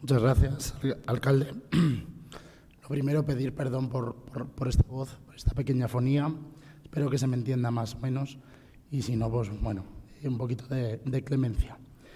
Muchas gracias, alcalde. Lo primero, pedir perdón por esta voz, por esta pequeña fonía. Espero que se me entienda más o menos y si no, pues bueno, un poquito de clemencia.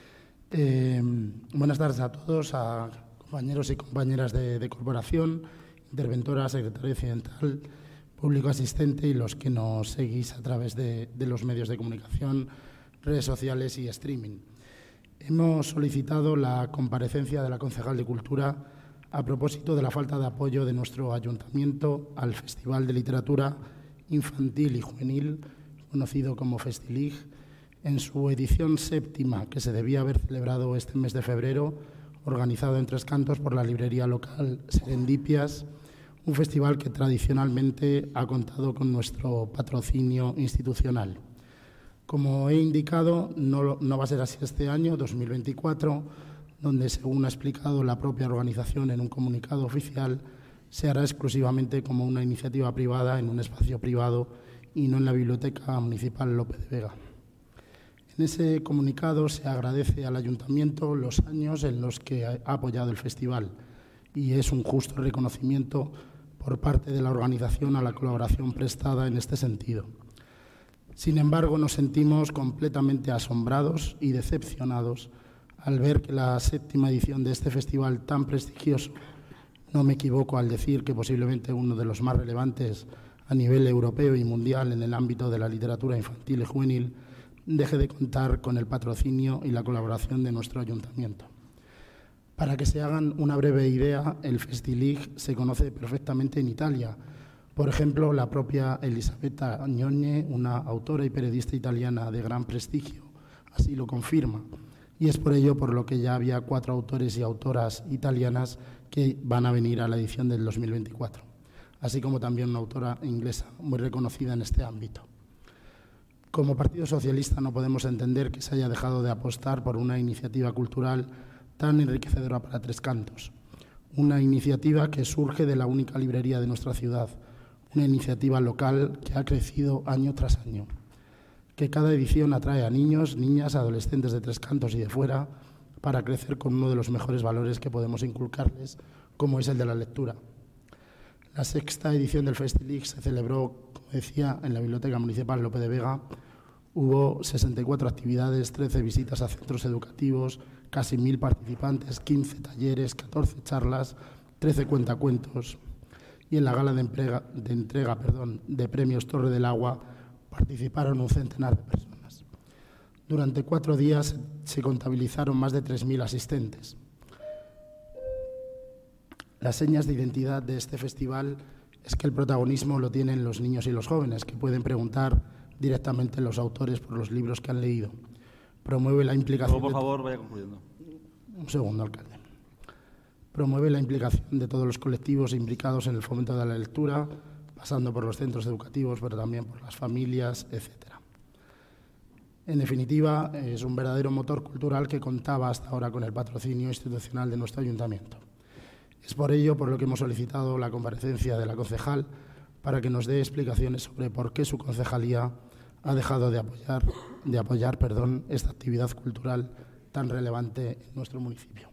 Buenas tardes a todos, a compañeros y compañeras de corporación, interventora, secretaria occidental, público asistente y los que nos seguís a través de los medios de comunicación, redes sociales y streaming. Hemos solicitado la comparecencia de la concejal de Cultura a propósito de la falta de apoyo de nuestro ayuntamiento al Festival de Literatura Infantil y Juvenil, conocido como Festilig, en su edición 7ª, que se debía haber celebrado este mes de febrero, organizado en Tres Cantos por la librería local Serendipias, un festival que tradicionalmente ha contado con nuestro patrocinio institucional. Como he indicado, no va a ser así este año, 2024, donde, según ha explicado la propia organización en un comunicado oficial, se hará exclusivamente como una iniciativa privada en un espacio privado y no en la Biblioteca Municipal Lope de Vega. En ese comunicado se agradece al Ayuntamiento los años en los que ha apoyado el festival y es un justo reconocimiento por parte de la organización a la colaboración prestada en este sentido. Sin embargo, nos sentimos completamente asombrados y decepcionados al ver que la 7ª edición de este festival tan prestigioso, no me equivoco al decir que posiblemente uno de los más relevantes a nivel europeo y mundial en el ámbito de la literatura infantil y juvenil, deje de contar con el patrocinio y la colaboración de nuestro ayuntamiento. Para que se hagan una breve idea, el Festilig se conoce perfectamente en Italia. Por ejemplo, la propia Elisabetta Agnone, una autora y periodista italiana de gran prestigio, así lo confirma. Y es por ello por lo que ya había 4 autores y autoras italianas que van a venir a la edición del 2024, así como también una autora inglesa muy reconocida en este ámbito. Como Partido Socialista no podemos entender que se haya dejado de apostar por una iniciativa cultural tan enriquecedora para Tres Cantos, una iniciativa que surge de la única librería de nuestra ciudad, una iniciativa local que ha crecido año tras año, que cada edición atrae a niños, niñas, adolescentes de Tres Cantos y de fuera para crecer con uno de los mejores valores que podemos inculcarles, como es el de la lectura. La 6ª edición del Festilig se celebró, como decía, en la Biblioteca Municipal Lope de Vega. Hubo 64 actividades, 13 visitas a centros educativos, casi 1000 participantes, 15 talleres, 14 charlas, 13 cuentacuentos. Y en la gala de entrega de premios Torre del Agua participaron un centenar de personas. Durante 4 días se contabilizaron más de 3000 asistentes. Las señas de identidad de este festival es que el protagonismo lo tienen los niños y los jóvenes, que pueden preguntar directamente a los autores por los libros que han leído. Promueve la implicación... Luego, por favor, vaya concluyendo. Un segundo, alcalde. Promueve la implicación de todos los colectivos implicados en el fomento de la lectura, pasando por los centros educativos, pero también por las familias, etc. En definitiva, es un verdadero motor cultural que contaba hasta ahora con el patrocinio institucional de nuestro ayuntamiento. Es por ello por lo que hemos solicitado la comparecencia de la concejal para que nos dé explicaciones sobre por qué su concejalía ha dejado de apoyar esta actividad cultural tan relevante en nuestro municipio.